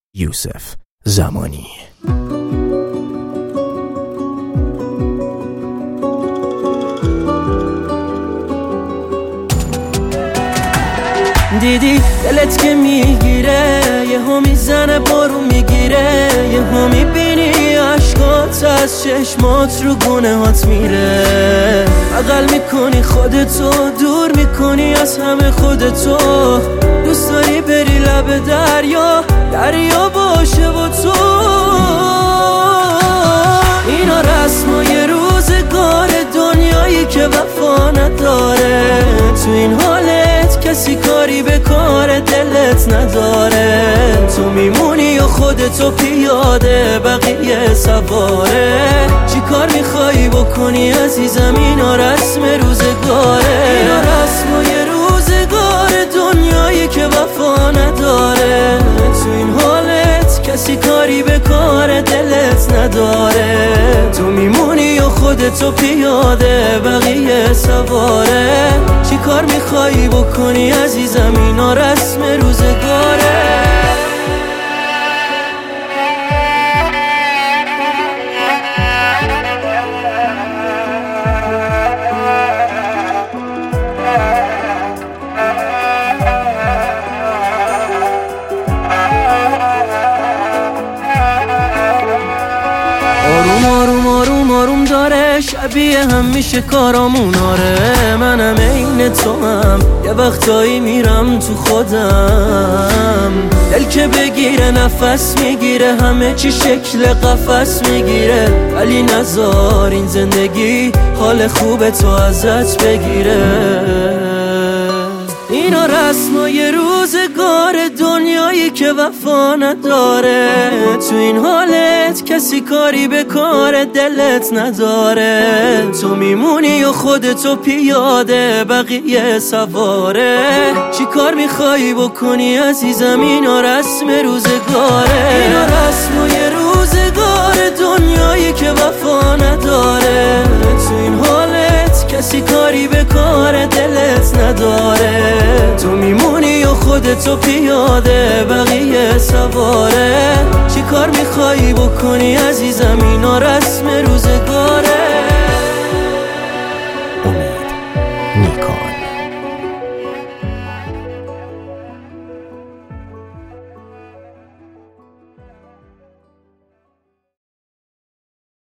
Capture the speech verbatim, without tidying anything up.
یوسف زمانی. دیدی دلت که میگیره، یه ها میزنه بارون میگیره، یه ها میبینی عشقات از چشمات رو گونه هات میره. بغل میکنی خودتو، دور میکنی از همه خودتو، دوست داری بری لب دریا، دریا باشه با تو. اینا رسمای روزگار دنیایی که وفا نداره، تو این حالت کسی کاری به کار دلت نداره. تو میمونی و خودتو پیاده، بقیه سواره. چی کار میخوایی بکنی عزیزم؟ اینا رسم روزگاره، اینا رسمای روزگار دنیایی که وفا نداره. تو این حالت کسی کاری به کار دلت نداره. تو میمونی و خودتو پیاده، بقیه سواره. چی کار میخوایی بکنی عزیزم؟ اینا رسم روزگاره. آروم آروم آروم آروم داره، شبیه هم میشه کارامون. آره منم عین تو هم، یه وقتایی میرم تو خودم. دل که بگیره نفس میگیره، همه چی شکل قفس میگیره. ولی نذار این زندگی حال خوب تو ازت بگیره. اینا رسمای روزگار دنیایی که وفا نداره. تو این حالت کسی کاری به کار دلت نداره. تو میمونی و خودتو پیاده، بقیه سواره. چی کار میخوایی بکنی عزیزم؟ اینا رسم روزگاره، اینا رسمای روزگار دنیایی که وفا نداره. تو این حالت کسی کاری به کار دلت نداره. تو میمونی و خودتو پیاده، بقیه سواره. چی کار میخوایی بکنی عزیزم؟ اینا رسم روزگاره.